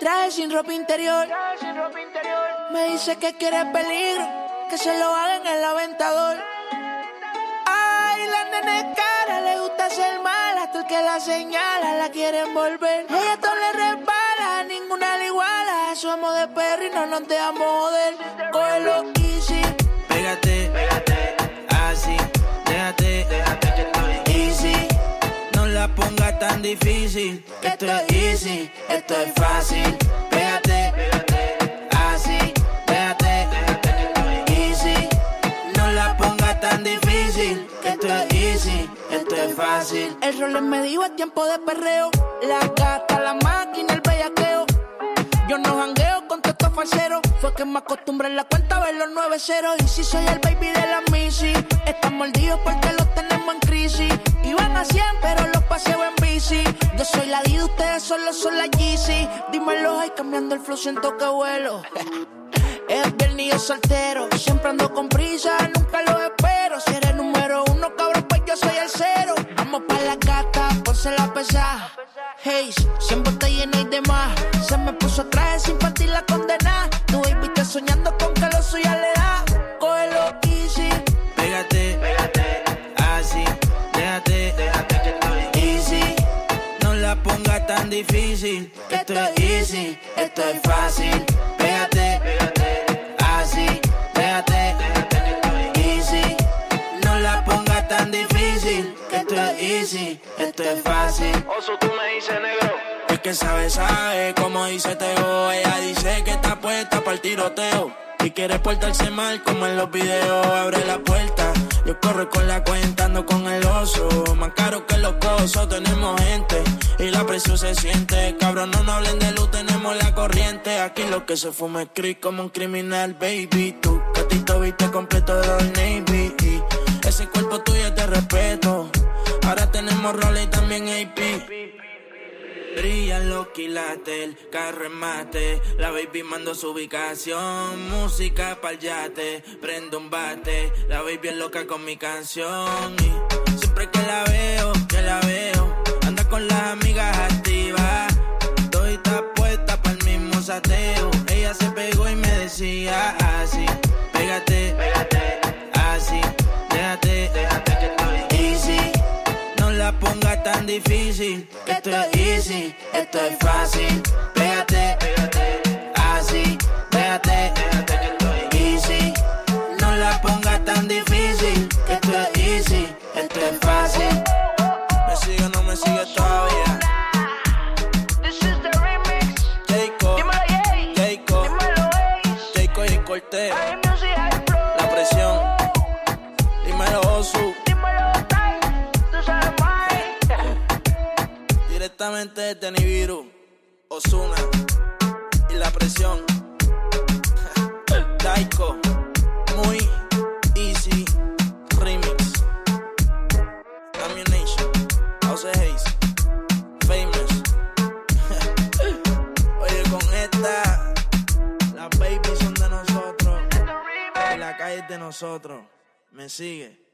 Traje sin ropa interior. Me dice que quiere peligro, que se lo haga en el aventador. Ay, la nena es cara, le gusta ser mala. Hasta el que la señala la quiere envolver. Ella todo le resbala, ninguna le iguala. Somos de perro y no nos dejamos joder. Cógelo easy. Pégate, así, déjate que estoy easy. No la pongas tan difícil, que esto es easy, esto es fácil. Pégate, así, déjate que estoy easy. No la pongas tan difícil, que esto es easy, esto es fácil. El rol me dijo es tiempo de perreo. La gata, la máquina, el bellaqueo. Yo no jangueo con todos estos falseros. Fue que me acostumbré en la cuenta a ver los 9 ceros. Y si soy el baby de la Missy. Están mordidos porque los tenemos en crisis. Iban a 100 pero los paseo en bici. Yo soy la D, ustedes solo son la Yeezy. Dímelo, ay, cambiando el flow siento que vuelo. Es viernes y yo soltero. Siempre ando con prisa, nunca lo espero. Si eres número 1, cabrón, pues yo soy el 0. Vamos pa' la gata, ponse la pesada. Hey, siempre está llena y demás. Se me puso traje sin partir la condena. Tu baby está soñando con que lo suya le da. Cógelo easy. Pégate, así, déjate que estoy easy. No la pongas tan difícil, que esto es easy, esto es fácil. Pégate, así, déjate que estoy easy. No la pongas tan difícil, que esto es easy, esto es fácil. Oso, tú me dices negro. El que sabe, como dice Teo. Ella dice que está puesta para el tiroteo y quiere portarse mal como en los videos. Abre la puerta, yo corro con la cuenta, ando con el oso. Más caro que los cosos, tenemos gente y la presión se siente. Cabrón, no hablen de luz, tenemos la corriente. Aquí lo que se fuma es creep como un criminal, baby. Tu gatito viste completo de Old Navy. Y ese cuerpo tuyo es de respeto. Ahora tenemos roles y también AP. Brillan los quilates, el carro en mate. La baby mando su ubicación. Música pa'l yate, prendo un bate. La baby es loca con mi canción. Y siempre que la veo, anda con las amigas activas. Doy está puesta pa'l mismo sateo. Ella se pegó y me decía así. Pégate, así, déjate que estoy easy. No la pongas tan difícil, que esto es easy, esto es fácil. Pégate, así, déjate que estoy easy. No la pongas tan difícil, que esto es easy, esto es fácil. ¿Me sigue o no me sigue todavía? This is the remix. Jayco, Jayco y Cortez. La presión, dímelo Osu. Directamente desde Nibiru, Ozuna y la presión. Jayco, muy easy remix. Ammunition, House Hayes, Famous. Oye, con esta, las babies son de nosotros, y la calle es de nosotros. Me sigue.